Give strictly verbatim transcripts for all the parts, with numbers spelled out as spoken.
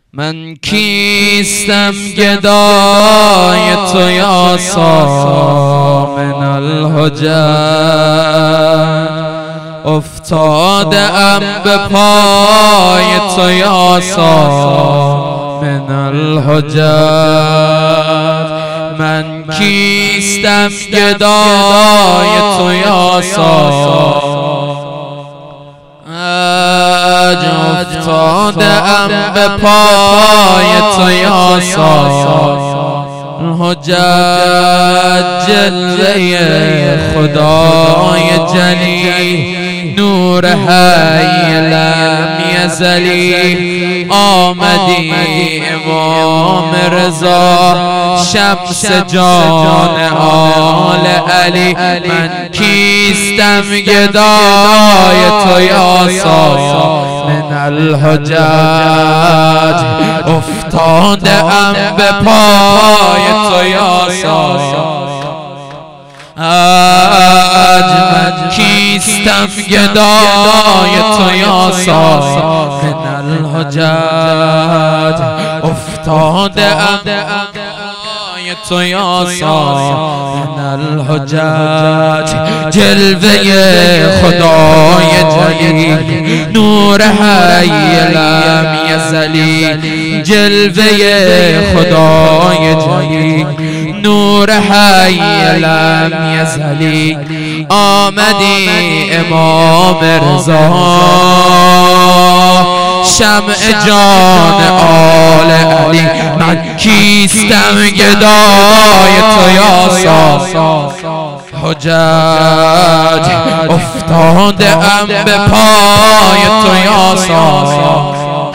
من کیستم گدای تو یا سامن الحجج، افتاده ام به پای تو یا سامن الحجج. من کیستم گدای تو یا سامن، افتاده ام به پای تو یا سامن الحجج. جلوه خدای جلی نور حی لم یزلی، آمدی امام رضا شمس جان آل علی. من کیستم گدای تو یا سامن الحجج، افتاده ام به پای تو یا سامن. من کیستم گدای تو یا سامن الحجج، افتاده ام تو یا سامن الحجج. جلوه خدای جلی نور حی لم یزلی، جلوه خدای جلی نور حی لم یزلی، آمدی امام رضا شمع جان آل علی. من کیستم گدای تو یا سامن الحجج، افتاده ام به پای تو یا سامن.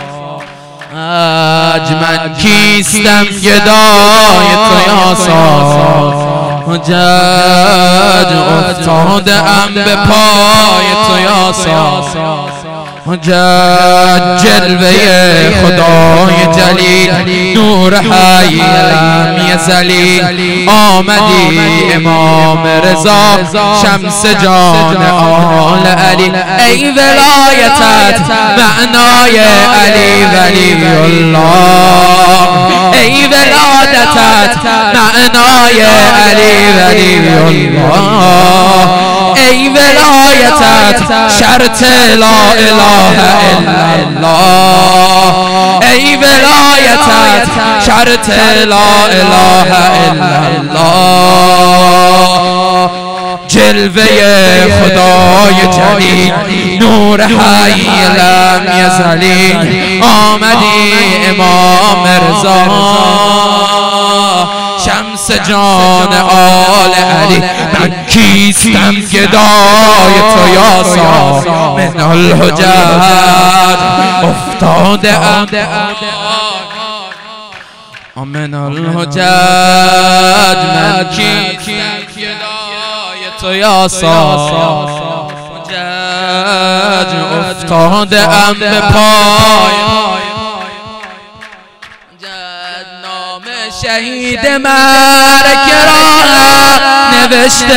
من کیستم گدای تو یا سامن الحجج، افتاده ام به پای تو یا سامن الحجج. جلوه خدای جلیل نور حی لم یزلی، آمدی امام رضا شمس جان آل علی. ای ولایتت معنای علی ولی الله، ای ولادتت معنای علی ولی الله، ای ولایتت شرط لا اله الا الله، ای ولایتت شرط لا اله الا الله. جلوه خدای جلیل نور حی لم یزلی، آمدی امام رضا شمس جان آل علی. من کیستم گدای تو یا سامن الحجج، افتاده ام من الحجج. من کیستم گدای تو یا سامن الحجج، افتاده ام به پای شهید مرگ را نوشته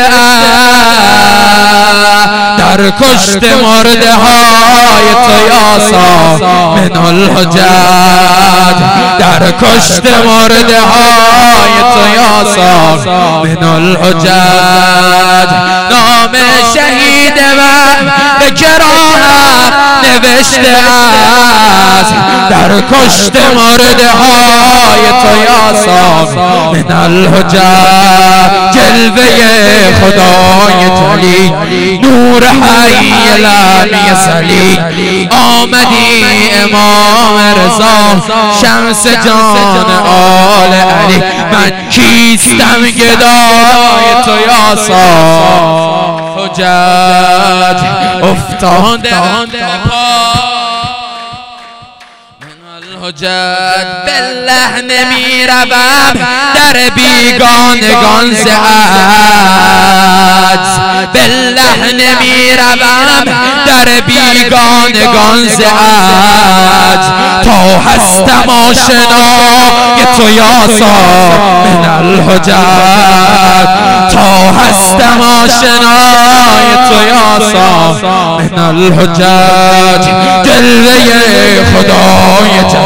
در کشت مرده های تو یا سامن الحجج، در کشت مرده های تو یا سامن الحجج. نام شهید مرگ را نوشته است در کشت مرده های تو یا سامن الحجج. جلوه خدای جلی نور حی لم یزلی، آمدی امام رضا شمس جان آل علی. من کیستم گدای تو یا سامن الحجج، افتاده ام به الحجج. بالله نمی روم در بیگانگان ز عجز، بالله نمی روم در بیگانگان ز عجز. تا هستم آشنای تو یا سامن الحجج، تا هستم آشنای تو یا سامن الحجج. جلوه خدای جلیل